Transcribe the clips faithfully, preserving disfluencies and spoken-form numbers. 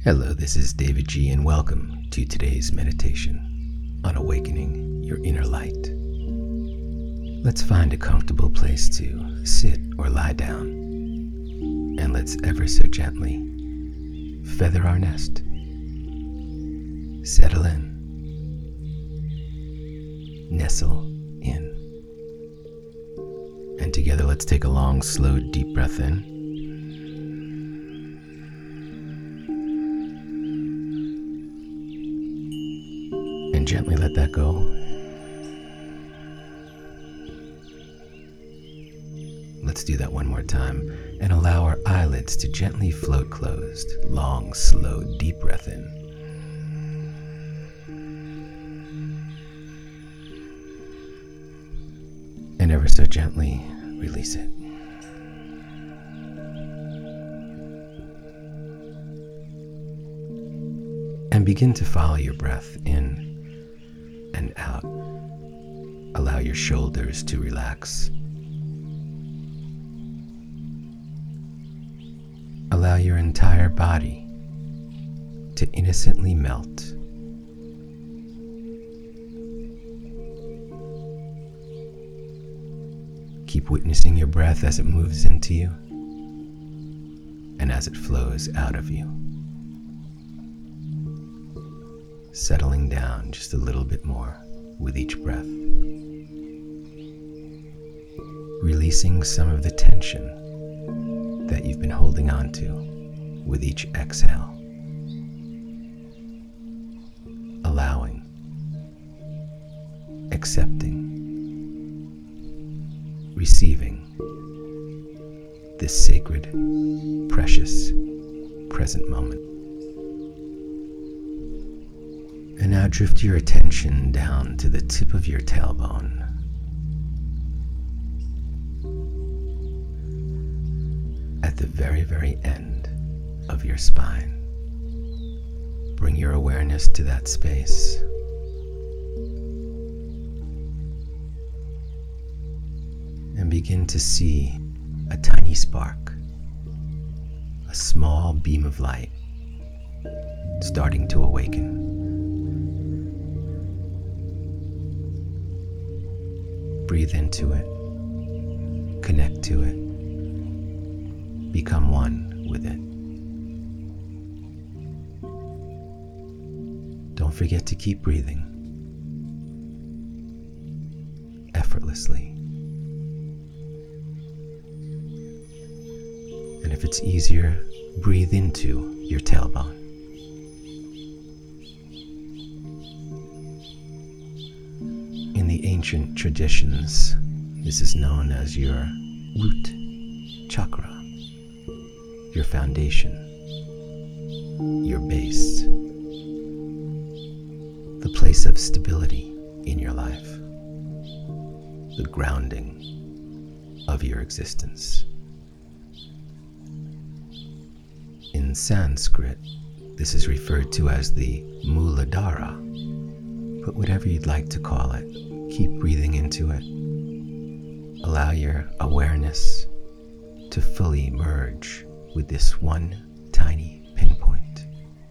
Hello, this is David G, and welcome to today's meditation on awakening your inner light. Let's find a comfortable place to sit or lie down, and let's ever so gently feather our nest. Settle in. Nestle in. And together let's take a long, slow, deep breath in. And gently let that go. Let's do that one more time and allow our eyelids to gently float closed. Long, slow, deep breath in. And ever so gently release it. And begin to follow your breath in and out. Allow your shoulders to relax. Allow your entire body to innocently melt. Keep witnessing your breath as it moves into you and as it flows out of you. Settling down just a little bit more with each breath. Releasing some of the tension that you've been holding on to with each exhale. Allowing, accepting, receiving this sacred, precious, present moment. And now drift your attention down to the tip of your tailbone. At the very, very end of your spine. Bring your awareness to that space. And begin to see a tiny spark, a small beam of light starting to awaken. Breathe into it, connect to it, become one with it. Don't forget to keep breathing effortlessly. And if it's easier, breathe into your tailbone. In the ancient traditions, this is known as your root chakra, your foundation, your base, the place of stability in your life, the grounding of your existence. In Sanskrit, this is referred to as the Muladhara, but whatever you'd like to call it, keep breathing into it. Allow your awareness to fully merge with this one tiny pinpoint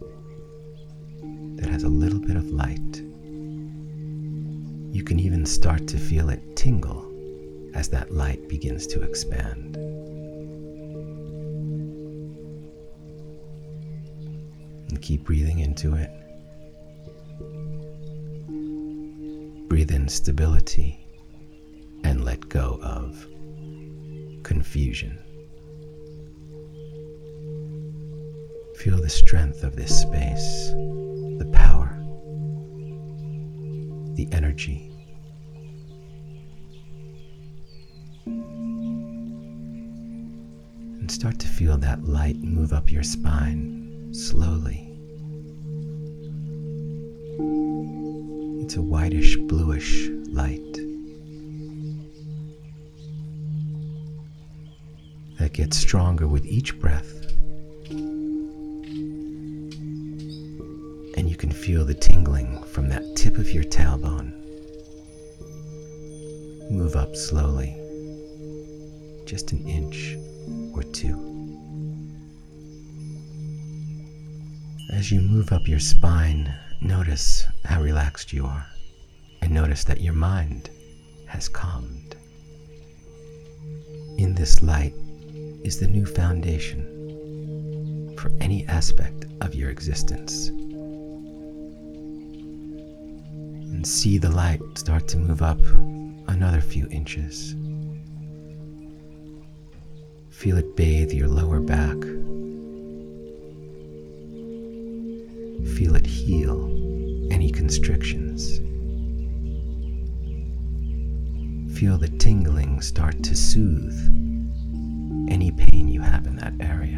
that has a little bit of light. You can even start to feel it tingle as that light begins to expand. And keep breathing into it. Breathe in stability and let go of confusion. Feel the strength of this space, the power, the energy. And start to feel that light move up your spine slowly. It's a whitish, bluish light that gets stronger with each breath. And you can feel the tingling from that tip of your tailbone. Move up slowly, just an inch or two. As you move up your spine, notice how relaxed you are, and notice that your mind has calmed. In this light is the new foundation for any aspect of your existence. And see the light start to move up another few inches. Feel it bathe your lower back. Feel it heal any constrictions. Feel the tingling start to soothe any pain you have in that area.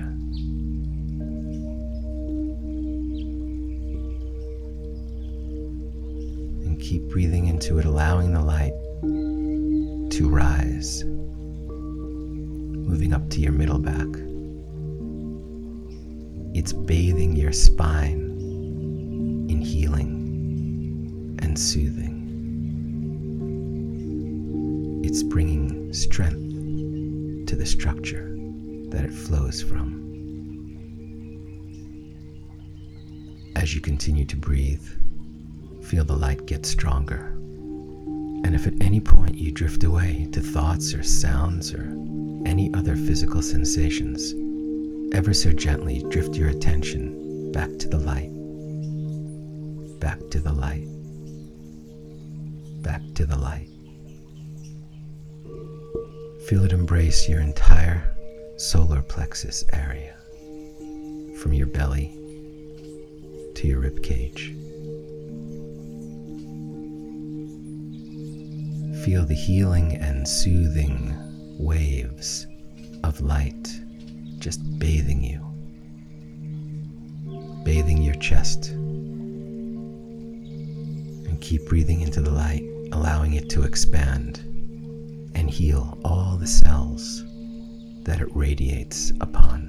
And keep breathing into it, allowing the light to rise, moving up to your middle back. It's bathing your spine in healing and soothing. It's bringing strength to the structure that it flows from. As you continue to breathe, feel the light get stronger. And if at any point you drift away to thoughts or sounds or any other physical sensations, ever so gently drift your attention back to the light, back to the light, back to the light. Feel it embrace your entire solar plexus area, from your belly to your rib cage. Feel the healing and soothing waves of light just bathing you, bathing your chest. And keep breathing into the light, allowing it to expand and heal all the cells that it radiates upon.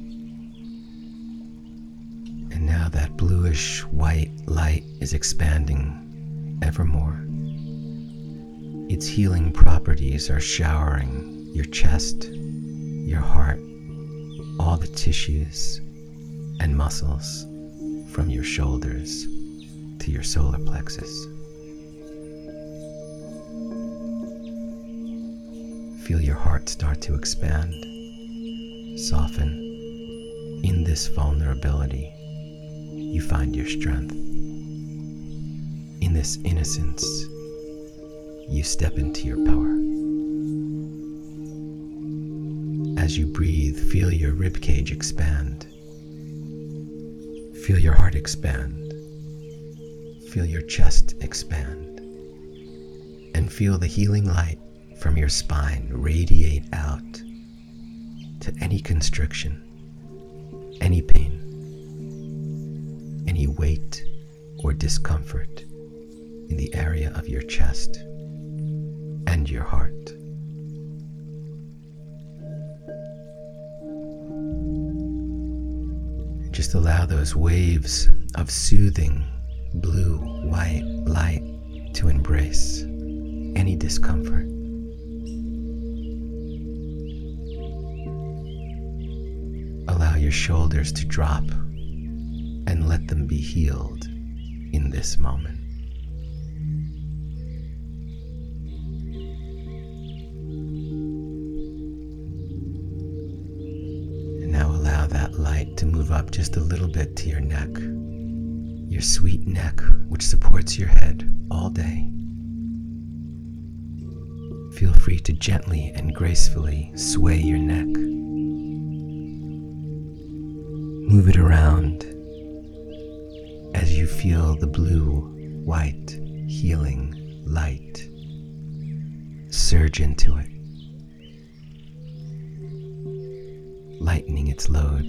And now that bluish white light is expanding evermore. Its healing properties are showering your chest, your heart, all the tissues and muscles from your shoulders to your solar plexus. Feel your heart start to expand, soften. In this vulnerability, you find your strength. In this innocence, you step into your power. As you breathe, feel your ribcage expand. Feel your heart expand. Feel your chest expand. And feel the healing light from your spine radiate out to any constriction, any pain, any weight or discomfort in the area of your chest and your heart. Just allow those waves of soothing blue, white light to embrace any discomfort. Allow your shoulders to drop and let them be healed in this moment. And now allow that light to move up just a little bit to your neck, your sweet neck, which supports your head all day. Feel free to gently and gracefully sway your neck. Move it around as you feel the blue, white, healing light surge into it, lightening its load.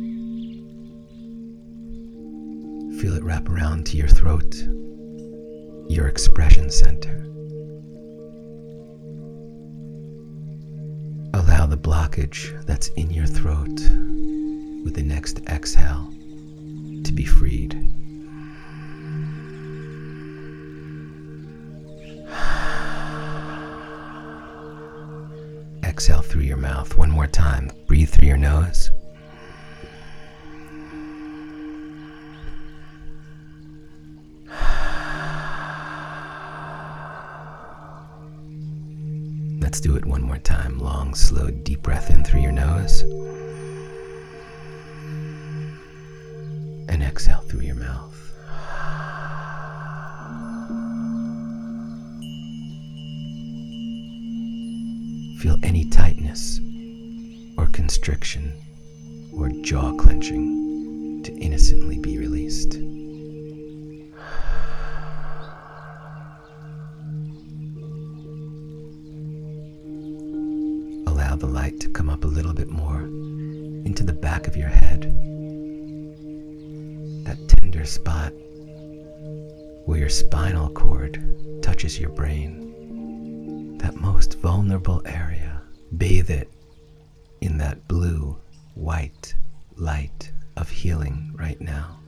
Feel it wrap around to your throat, your expression center. Allow the blockage that's in your throat with the next exhale to be freed. Exhale through your mouth one more time. Breathe through your nose. Let's do it one more time. Long, slow, deep breath in through your nose. And exhale through your mouth. Feel any tightness or constriction or jaw clenching to innocently be released. Allow the light to come up a little bit more into the back of your head, that tender spot where your spinal cord touches your brain, that most vulnerable area. Bathe it in that blue, white light of healing right now.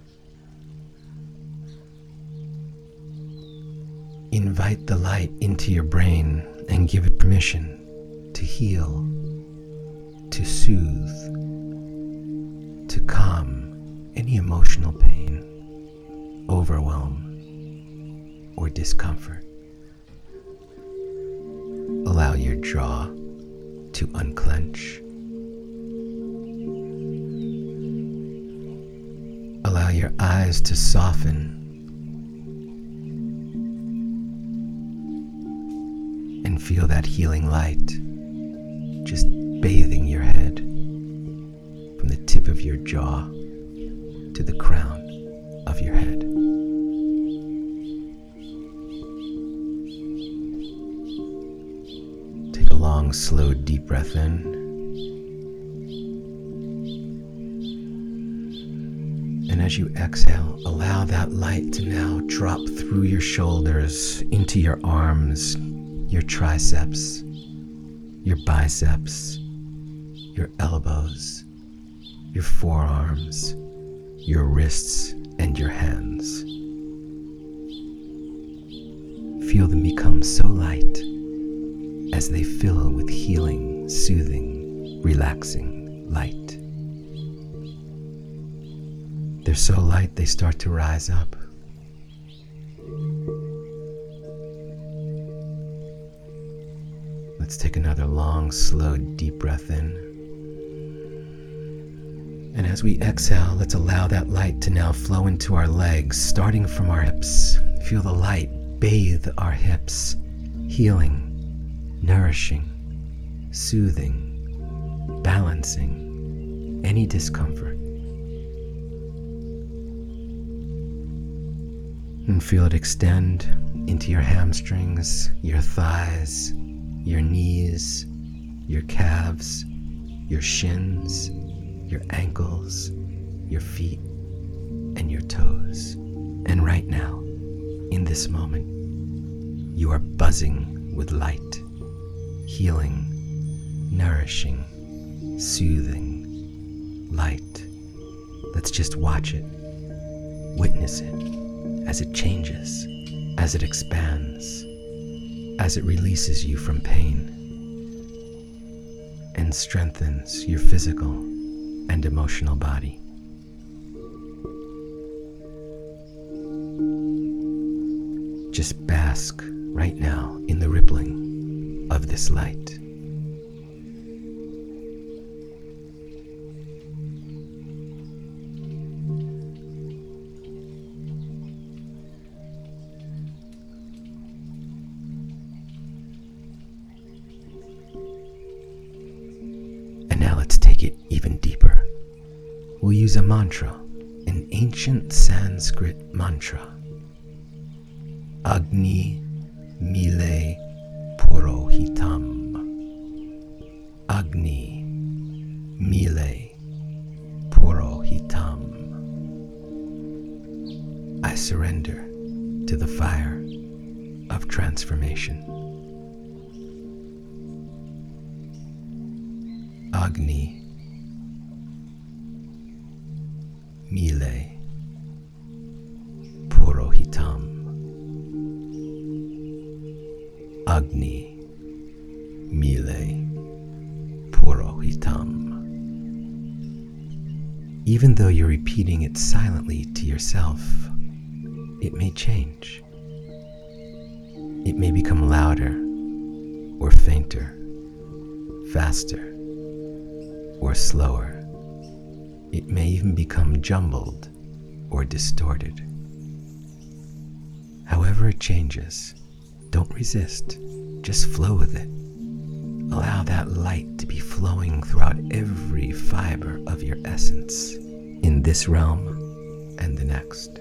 Invite the light into your brain and give it permission to heal, to soothe, to calm any emotional pain, overwhelm, or discomfort. Allow your jaw to unclench. Allow your eyes to soften and feel that healing light just bathing your head from the tip of your jaw to the crown of your head. Take a long, slow, deep breath in. And as you exhale, allow that light to now drop through your shoulders into your arms, your triceps, your biceps, your elbows, your forearms, your wrists, and your hands. Feel them become so light as they fill with healing, soothing, relaxing light. They're so light they start to rise up. Let's take another long, slow, deep breath in. And as we exhale, let's allow that light to now flow into our legs, starting from our hips. Feel the light bathe our hips, healing, nourishing, soothing, balancing any discomfort. And feel it extend into your hamstrings, your thighs, your knees, your calves, your shins, your ankles, your feet, and your toes. And right now, in this moment, you are buzzing with light, healing, nourishing, soothing light. Let's just watch it, witness it as it changes, as it expands, as it releases you from pain and strengthens your physical and emotional body. Just bask right now in the rippling of this light. Take it even deeper. We'll use a mantra, an ancient Sanskrit mantra. Agni Mile Purohitam. Agni Mile Purohitam. I surrender to the fire of transformation. Agni Mile Purohitam. Agni Mile Purohitam. Even though you're repeating it silently to yourself, it may change. It may become louder or fainter. faster or slower. It may even become jumbled or distorted. However it changes, don't resist. Just flow with it. Allow that light to be flowing throughout every fiber of your essence in this realm and the next.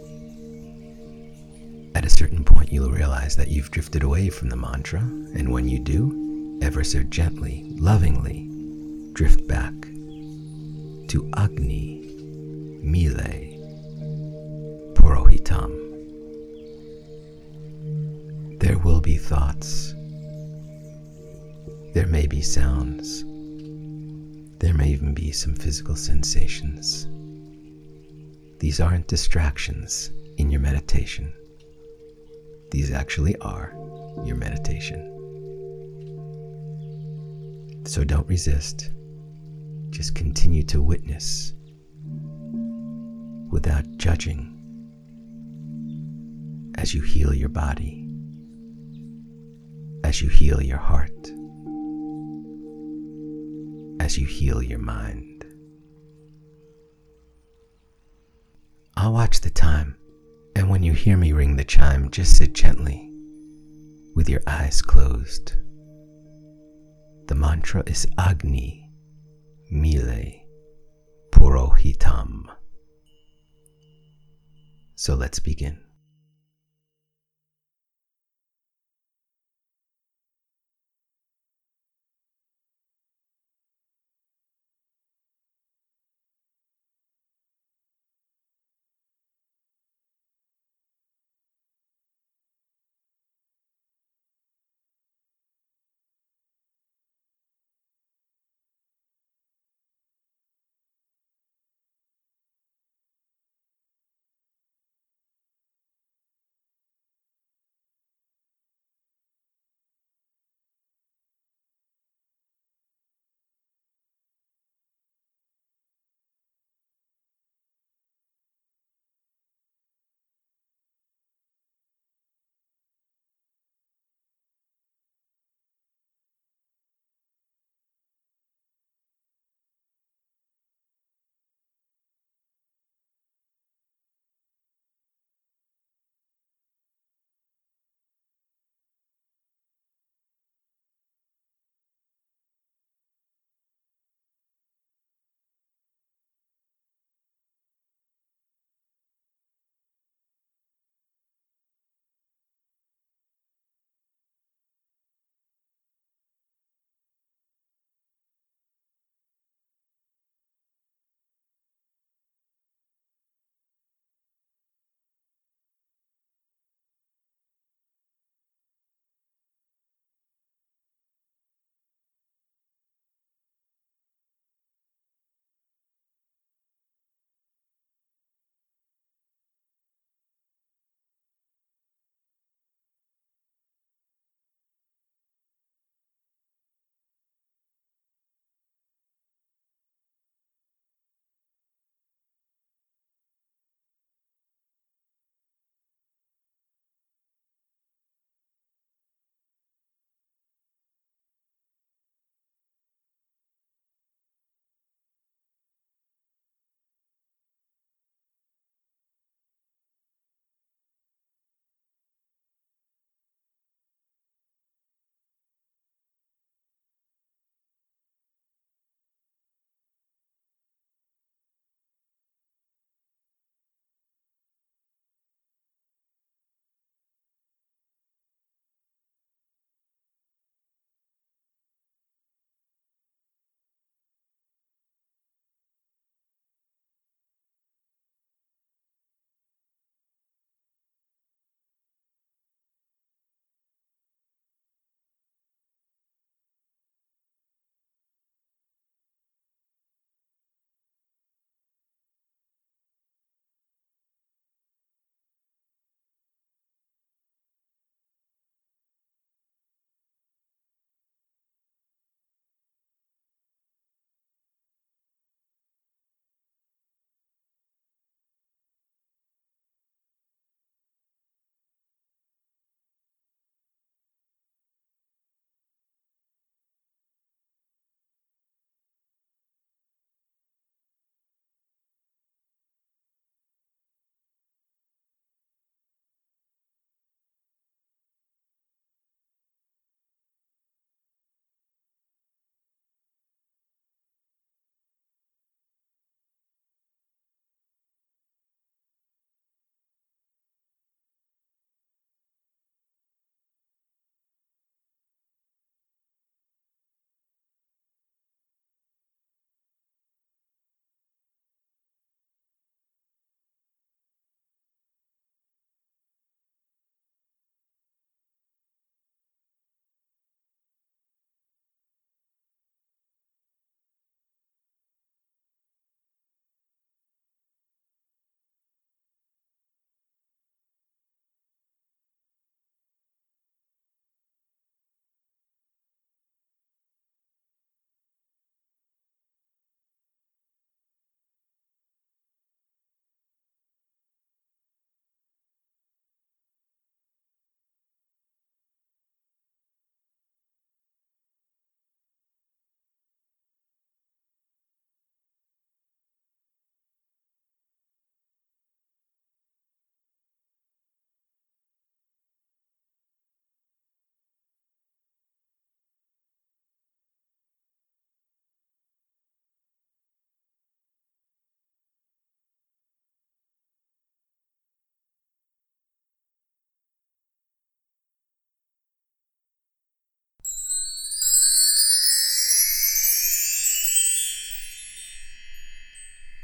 At a certain point, you'll realize that you've drifted away from the mantra, and when you do, ever so gently, lovingly, drift back to Agni Mile Purohitam. There will be thoughts. There may be sounds. There may even be some physical sensations. These aren't distractions in your meditation. These actually are your meditation. So don't resist. Just continue to witness without judging as you heal your body, as you heal your heart, as you heal your mind. I'll watch the time, and when you hear me ring the chime, just sit gently with your eyes closed. The mantra is Agni Mile Purohitam. So let's begin.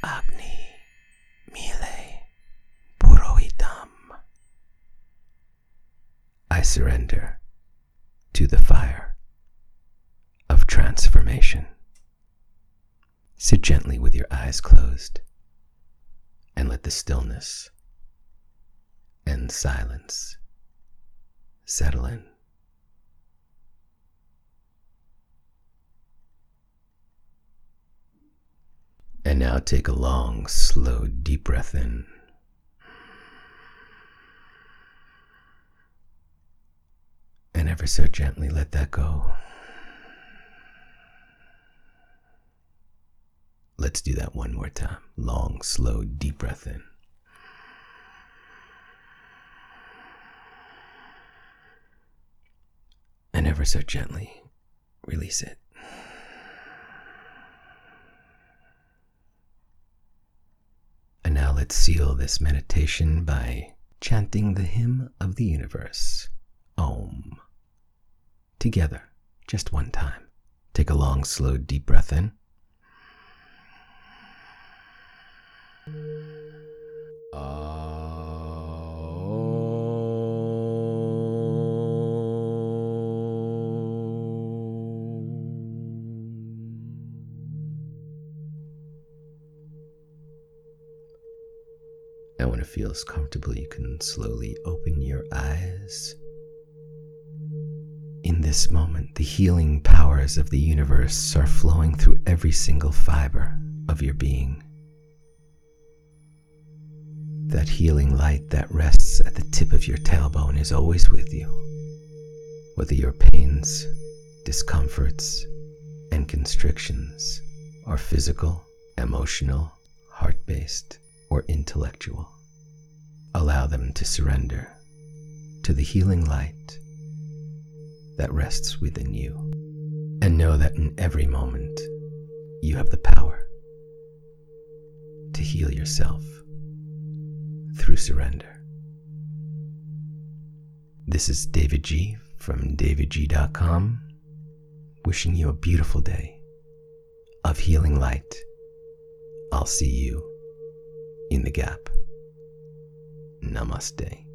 Agni Mile Purohitam. I surrender to the fire of transformation. Sit gently with your eyes closed and let the stillness and silence settle in. And now take a long, slow, deep breath in. And ever so gently let that go. Let's do that one more time. Long, slow, deep breath in. And ever so gently release it. And now let's seal this meditation by chanting the hymn of the universe, Om. Together, just one time. Take a long, slow, deep breath in. And when it feels comfortable, you can slowly open your eyes. In this moment, the healing powers of the universe are flowing through every single fiber of your being. That healing light that rests at the tip of your tailbone is always with you. Whether your pains, discomforts, and constrictions are physical, emotional, heart-based, or intellectual, allow them to surrender to the healing light that rests within you. And know that in every moment, you have the power to heal yourself through surrender. This is David G from david g dot com, wishing you a beautiful day of healing light. I'll see you in the gap. Namaste.